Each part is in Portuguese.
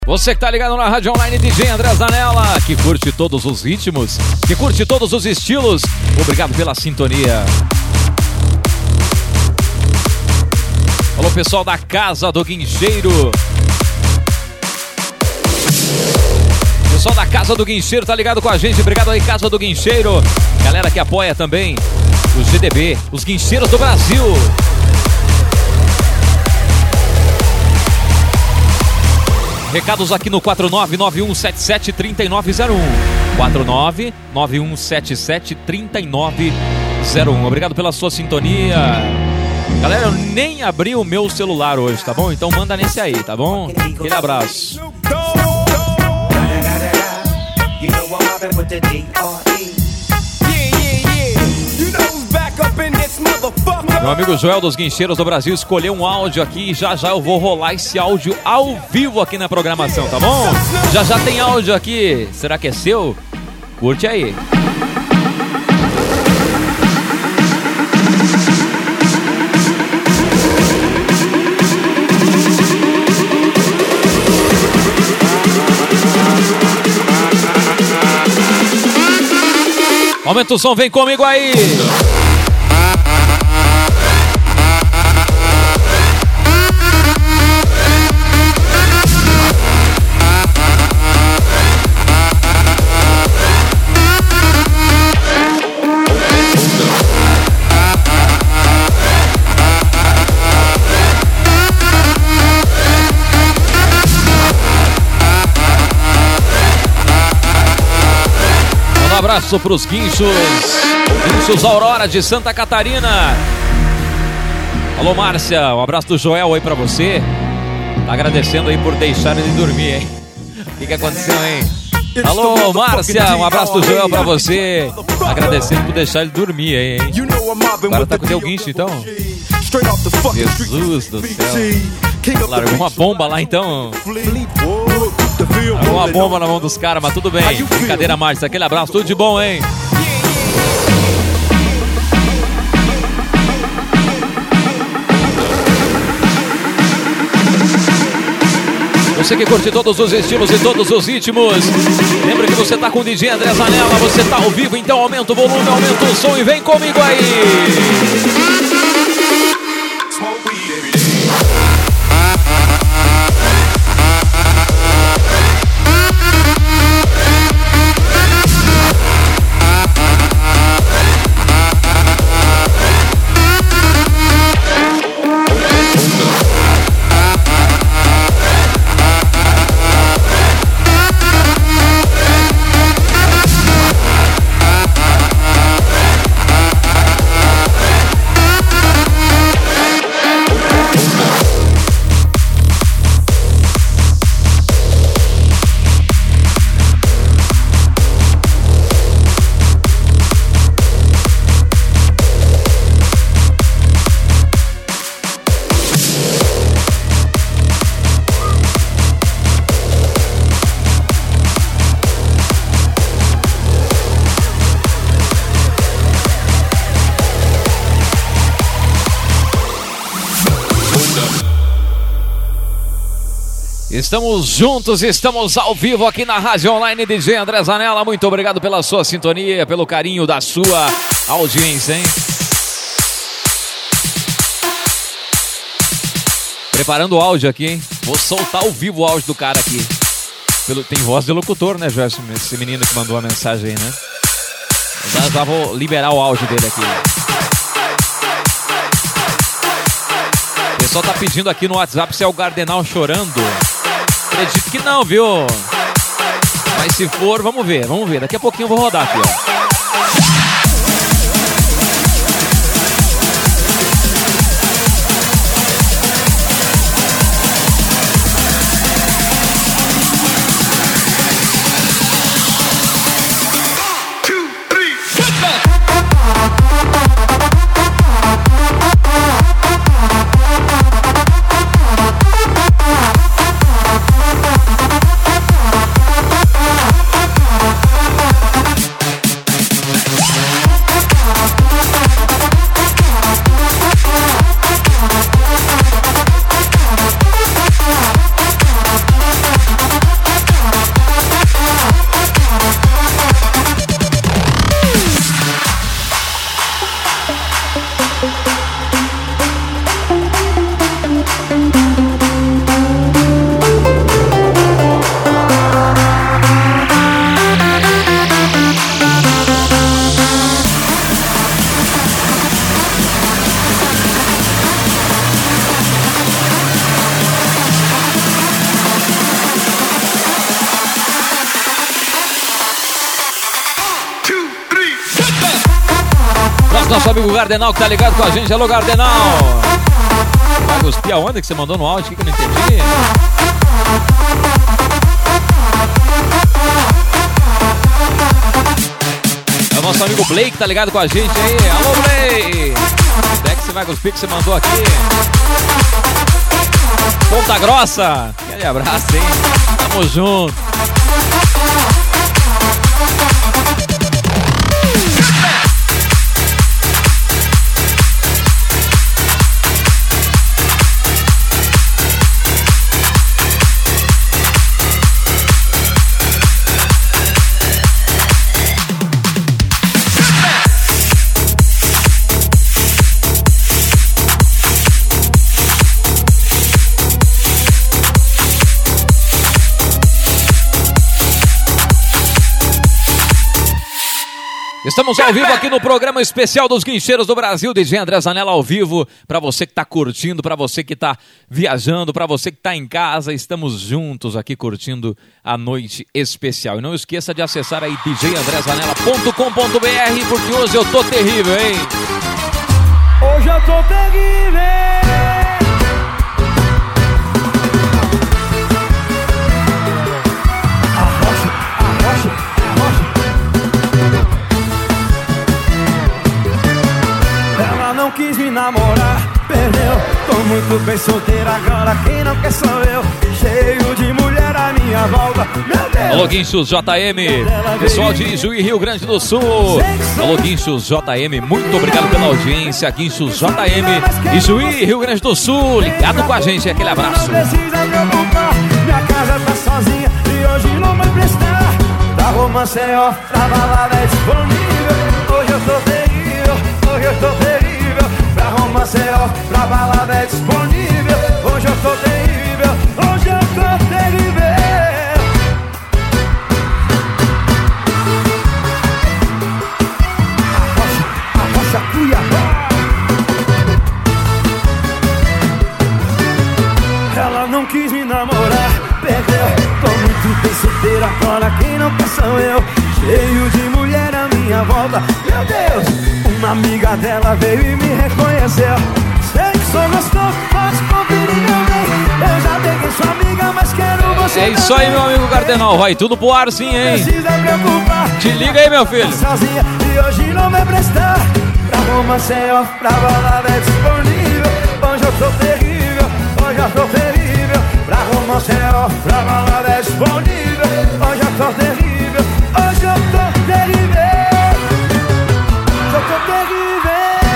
Você que tá ligado na Rádio Online DJ André Zanella, que curte todos os ritmos, que curte todos os estilos, obrigado pela sintonia. Alô pessoal da Casa do Guincheiro. Pessoal da Casa do Guincheiro tá ligado com a gente, obrigado aí Casa do Guincheiro. Galera que apoia também o GDB, os Guincheiros do Brasil. Recados aqui no 4991773901. 4991773901. Obrigado pela sua sintonia. Galera, eu nem abri o meu celular hoje, tá bom? Então manda nesse aí, tá bom? Aquele abraço. Meu amigo Joel dos Guincheiros do Brasil escolheu um áudio aqui e já eu vou rolar esse áudio ao vivo aqui na programação, tá bom? Já tem áudio aqui. Será que é seu? Curte aí. Aumenta o som, vem comigo aí. Um abraço pros Guinchos Aurora de Santa Catarina. Alô Márcia, um abraço do Joel aí pra você. Tá agradecendo aí por deixar ele dormir, hein? O que aconteceu, hein? Alô Márcia, um abraço do Joel pra você. Agradecendo por deixar ele dormir aí, hein? Agora tá com o teu guincho então? Jesus do céu. Largou uma bomba lá então. Largou uma bomba na mão dos caras, mas tudo bem. Brincadeira, Márcia. Aquele abraço, tudo de bom, hein? Você que curte todos os estilos e todos os ritmos, lembra que você tá com o DJ André Zanella, você tá ao vivo, então aumenta o volume, aumenta o som e vem comigo aí! Estamos juntos, estamos ao vivo aqui na Rádio Online DJ André Zanella. Muito obrigado pela sua sintonia, pelo carinho da sua audiência, hein? Preparando o áudio aqui, hein? Vou soltar ao vivo o áudio do cara aqui. Tem voz de locutor, né, Joel? Esse menino que mandou a mensagem aí, né? Já vou liberar o áudio dele aqui. O pessoal tá pedindo aqui no WhatsApp se é o Gardenal chorando. Acredito que não, viu? Mas se for, vamos ver. Daqui a pouquinho eu vou rodar aqui, ó. nosso amigo Gardenal que tá ligado com a gente. Alô, Gardenal. Vai cuspir aonde que você mandou no áudio? O que eu não entendi? É o nosso amigo Blake que tá ligado com a gente aí. Alô, Blake. Onde é que você vai cuspir que você mandou aqui? Ponta Grossa. Aquele abraço, hein? Tamo junto. Estamos ao vivo aqui no programa especial dos Guincheiros do Brasil, DJ André Zanella ao vivo, para você que está curtindo, para você que está viajando, para você que está em casa, estamos juntos aqui curtindo a noite especial. E não esqueça de acessar aí djandrezanella.com.br, porque hoje eu tô terrível, hein? Hoje eu tô terrível. Não quis me namorar, perdeu. Tô muito bem solteira agora, quem não quer sou eu. Cheio de mulher à minha volta, meu Deus. Alô, Guinchos JM, pessoal de Ijuí, Rio Grande do Sul. Alô, Guinchos JM, muito obrigado pela audiência. Guinchos JM, Ijuí, Rio Grande do Sul, ligado com a gente, aquele abraço. Não precisa preocupar, minha casa tá sozinha e hoje não vai prestar. Da romance é off, da balada é disponível. Hoje eu tô terrível, hoje eu tô terrível. Pra romance é off, pra balada é disponível. Hoje eu tô terrível, hoje eu tô terrível. Arrocha, Cuiabá. Ela não quis me namorar, perdeu. Tô muito bem solteira agora, quem não quer sou eu. Cheio de mulher à minha volta, meu Deus. Uma amiga dela veio e me reconheceu. Sei que sou gostoso, pode conferir meu bem. Eu já peguei sua amiga, mas quero você. É isso aí, meu amigo Gardenal, vai tudo pro ar sim, hein? Precisa preocupar. Te liga aí, meu filho. Sozinha e hoje não vai prestar. Pra romance é off, pra balada é disponível. Hoje eu tô terrível, hoje eu tô terrível. Pra romance é off, pra balada é disponível. Hoje eu tô terrível, hoje eu tô terrível. Eu tô terrível.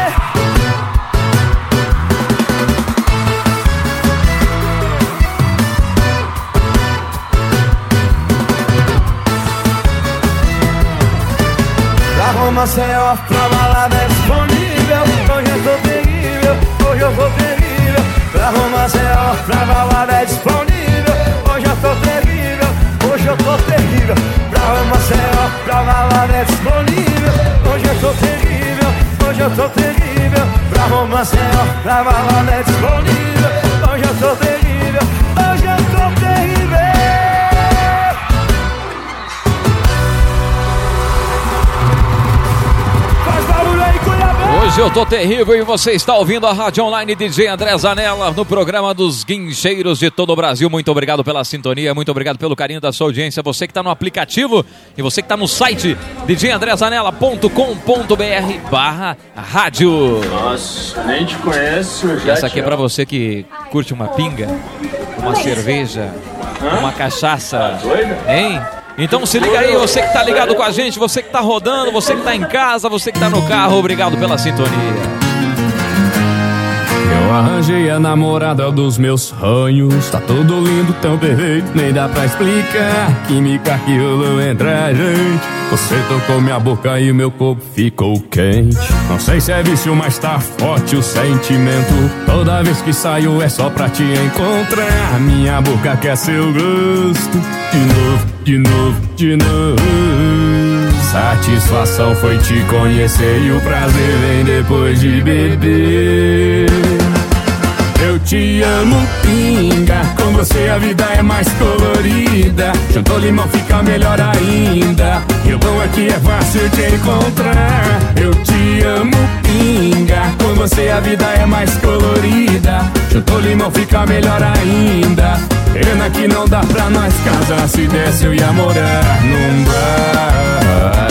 Pra romance é off, pra balada é disponível. Hoje eu tô terrível, hoje eu tô terrível. Pra romance é off, pra balada é disponível. Hoje eu tô terrível, hoje eu tô terrível. Pra romance é off, pra balada é disponível. Hoje eu tô terrível, hoje eu tô terrível. Pra romance é off, pra balada é disponível. Hoje eu tô terrível, hoje eu tô terrível. Faz barulho aí, Cuiabá. Hoje eu tô terrível e você está ouvindo a Rádio Online DJ André Zanella no programa dos Guincheiros de todo o Brasil. Muito obrigado pela sintonia, muito obrigado pelo carinho da sua audiência. Você que está no aplicativo e você que está no site djandrezanella.com.br/rádio. Nossa, nem te conheço. Já Essa aqui é pra você que curte uma pinga, uma cerveja, uma cachaça, hein? Então se liga aí, você que tá ligado com a gente, você que tá rodando, você que tá em casa, você que tá no carro, obrigado pela sintonia. Eu arranjei a namorada dos meus sonhos. Tá tudo lindo, tão perfeito, nem dá pra explicar. Química que rolou entre a gente. Você tocou minha boca e meu corpo ficou quente. Não sei se é vício, mas tá forte o sentimento. Toda vez que saio é só pra te encontrar. Minha boca quer seu gosto. De novo, de novo, de novo. Satisfação foi te conhecer e o prazer vem depois de beber. Eu te amo, pinga. Com você a vida é mais colorida. Juntou limão fica melhor ainda. E o bom é que é fácil de encontrar. Eu te amo, pinga. Com você a vida é mais colorida. Juntou limão fica melhor ainda. Pena que não dá pra nós casar. Se desse eu ia morar num bar.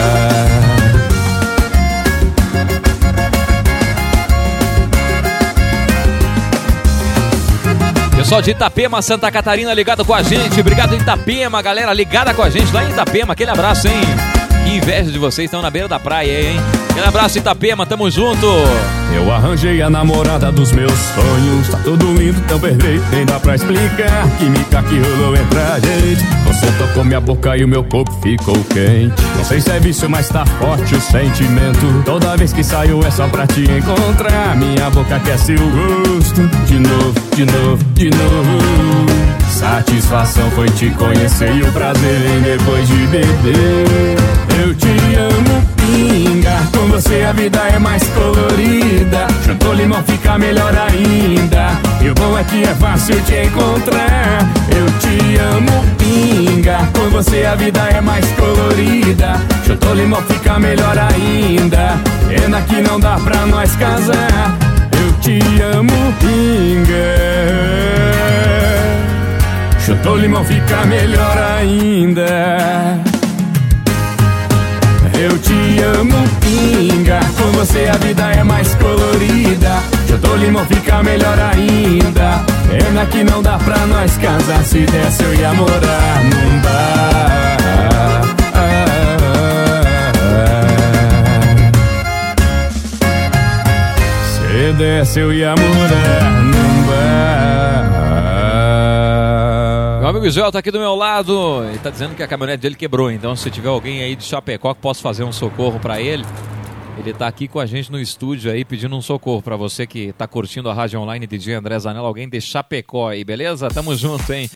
Pessoal de Itapema, Santa Catarina, ligado com a gente. Obrigado, Itapema, galera ligada com a gente lá em Itapema. Aquele abraço, hein? Que inveja de vocês, estão na beira da praia aí, hein? Aquele abraço, Itapema, tamo junto. Eu arranjei a namorada dos meus sonhos. Tá tudo lindo, tão perfeito, nem dá pra explicar. Química que rolou entre a gente. Você tocou minha boca e o meu corpo ficou quente. Não sei se é vício, mas tá forte o sentimento. Toda vez que saio é só pra te encontrar. Minha boca aquece o gosto. De novo, de novo, de novo. Satisfação foi te conhecer e o prazer vem depois de beber. Eu te amo, pinga. Com você a vida é mais colorida. Juntou limão fica melhor ainda. E o bom é que é fácil de encontrar. Eu te amo, pinga. Com você a vida é mais colorida. Juntou limão fica melhor ainda. Pena que não dá pra nós casar. Eu te amo, pinga. Juntou limão fica melhor ainda. Eu te amo, pinga. Com você a vida é mais colorida. Juntou limão fica melhor ainda. Pena que não dá pra nós casar. Se desse eu ia morar num bar. Se desse eu ia morar num bar. Meu amigo Joel tá aqui do meu lado. Ele tá dizendo que a caminhonete dele quebrou. Então se tiver alguém aí de Chapecó que possa fazer um socorro pra ele, ele tá aqui com a gente no estúdio aí pedindo um socorro pra você que tá curtindo a rádio online DJ André Zanella. Alguém de Chapecó aí, beleza? Tamo junto, hein?